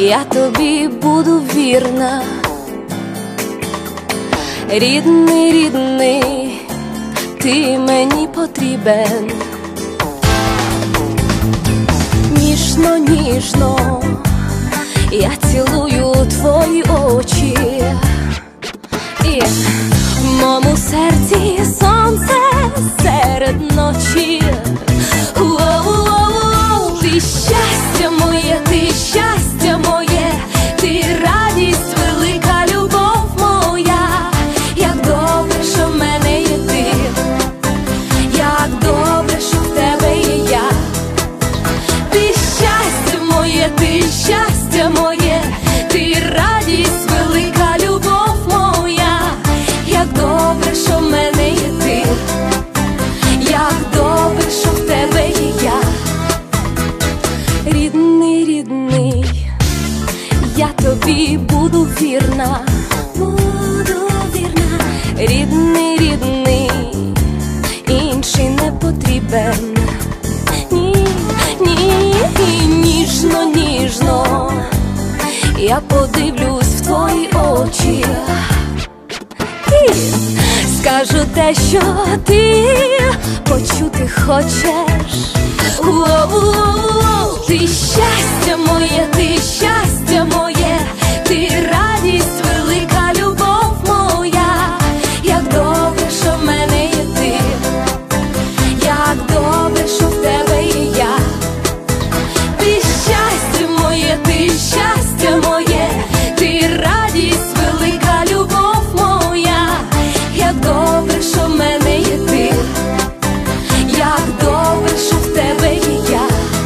я тобі буду вірна. Рідний, рідний, ти мені потрібен. Ніжно, ніжно я цілую твої очі, і в моєму серці сонце серед ночі. Воу-воу-воу, ти щастя моє, ти щастя моє, ти радість велика, любов моя. Як добре, що в мене є ти, як добре, що в тебе є я. Ти щастя моє, ти щастя моє, ти радість велика, любов моя. Як добре, що в мене є ти, як добре, що в тебе є я. Рідний, рідний, я тобі буду вірна, буду вірна. Рідний, рідний, інший не потрібен. Ні, ні, ніжно, ніжно я подивлюсь в твої очі і скажу те, що ти почути хочеш. Воу-воу-воу, ти щастя моє, ти щастя моє, ти радість велика, любов моя. Як добре, що в мене є ти, як добре, що в тебе є я. Ти щастя моє, ти щастя моє, ти радість велика, любов моя. Як добре, що в мене є ти, як добре, що в тебе є я.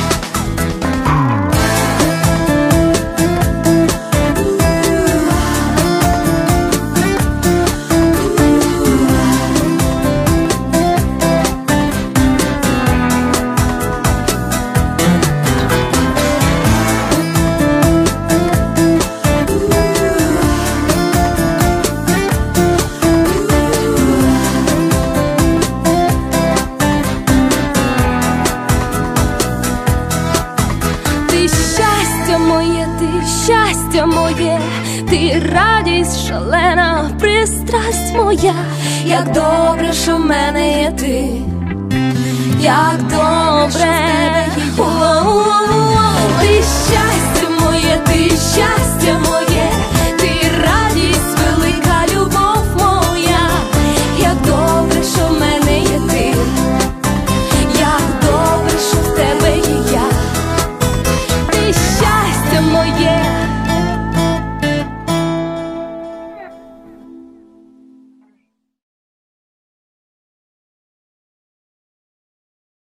Щастя моє, ти радість шалена, пристрасть моя. Як добре, що в мене є ти, як добре, ти щастя моє, ти щастя моє, ти радість велика, любов моя. Як добре, що в мене є ти, як добре, що в тебе є я. Ти щастя моє,